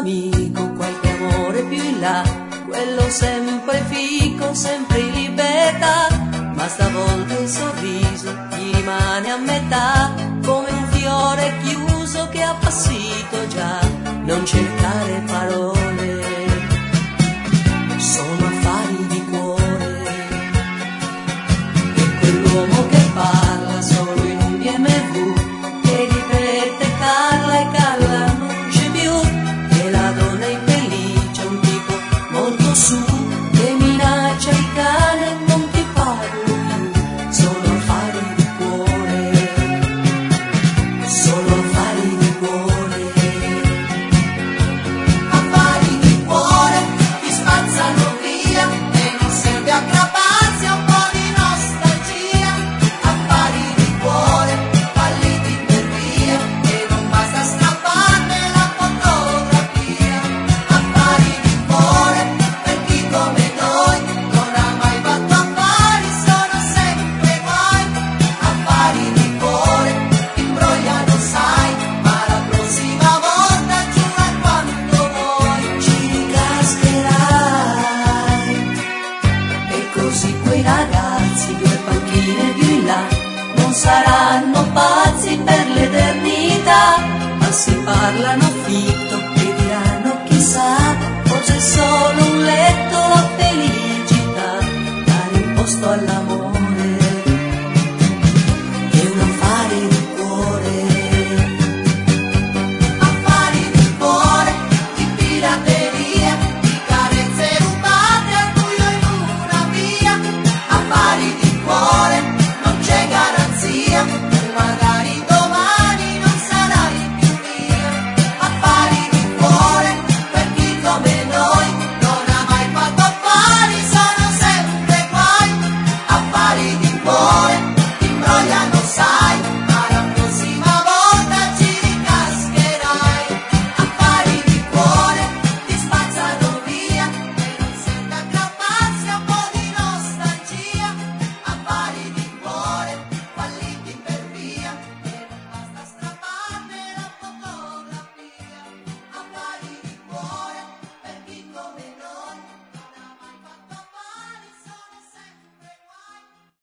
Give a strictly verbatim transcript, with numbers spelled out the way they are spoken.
amico, qualche amore più in là, quello sempre fico, sempre in libertà, ma stavolta il sorriso gli rimane a metà, come un fiore chiuso che ha appassito già. Non cercare parole, sono affari di cuore, e quell'uomo che parla solo in un B M W, che ripete Carla e Carla non c'è più, e la donna infelice, un tipo molto su, che minaccia il cane, non ti parlo più, sono affari di cuore, sono affari di cuore. Affari di cuore ti spazzano via e non serve aggrapparsi a un po' di nostalgia. Affari di cuore falliti per via e non basta strapparne la fotografia. Affari di cuore per chi come noi non ha mai fatto affari, sono sempre guai. Affari di cuore imbrogliano sai, ma la prossima volta giura quanto vuoi ci cascherai. E così quei ragazzi, due panchine più in là, non saranno pazzi per l'eternità, ma si parlano fitto e diranno chissà, forse